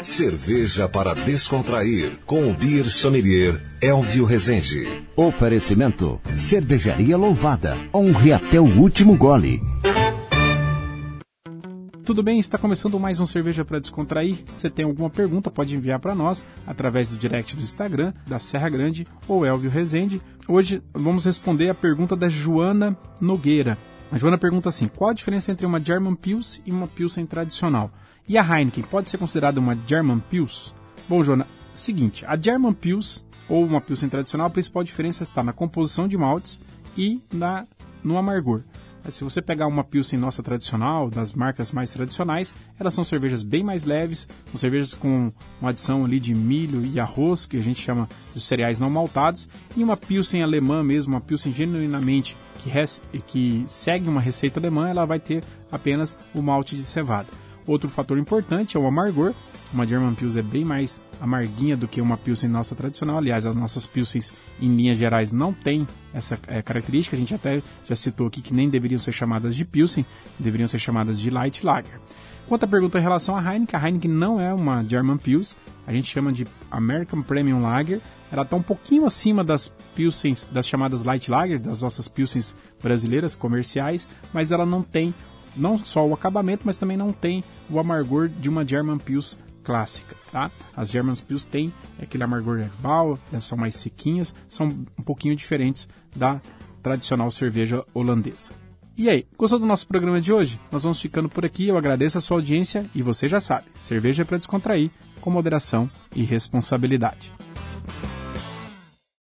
Cerveja para descontrair, com o Beer Sommelier Elvio Rezende. Oferecimento: Cervejaria Louvada. Honre até o último gole. Tudo bem? Está começando mais um Cerveja para Descontrair. Se tem alguma pergunta, pode enviar para nós através do direct do Instagram, da Serra Grande ou Elvio Rezende. Hoje vamos responder a pergunta da Joana Nogueira. A Joana pergunta assim: qual a diferença entre uma German Pils e uma Pilsen tradicional? E a Heineken pode ser considerada uma German Pils? Bom, Joana, seguinte, a German Pils ou uma Pilsen tradicional, a principal diferença está na composição de maltes e no amargor. Se você pegar uma Pilsen nossa tradicional, das marcas mais tradicionais, elas são cervejas bem mais leves, são cervejas com uma adição ali de milho e arroz, que a gente chama de cereais não maltados, e uma Pilsen alemã mesmo, uma Pilsen genuinamente que segue uma receita alemã, ela vai ter apenas o malte de cevada. Outro fator importante é o amargor. Uma German Pils é bem mais amarguinha do que uma Pilsen nossa tradicional. Aliás, as nossas Pilsens, em linhas gerais, não têm essa característica. A gente até já citou aqui que nem deveriam ser chamadas de Pilsen, deveriam ser chamadas de Light Lager. Quanto à pergunta em relação à Heineken, a Heineken não é uma German Pils. A gente chama de American Premium Lager. Ela está um pouquinho acima das Pilsens, das chamadas Light Lager, das nossas Pilsens brasileiras comerciais, mas ela não tem não só o acabamento, mas também não tem o amargor de uma German Pils clássica, tá? As German Pils têm aquele amargor herbal, são mais sequinhas, são um pouquinho diferentes da tradicional cerveja holandesa. E aí, gostou do nosso programa de hoje? Nós vamos ficando por aqui, eu agradeço a sua audiência e você já sabe, cerveja é para descontrair, com moderação e responsabilidade.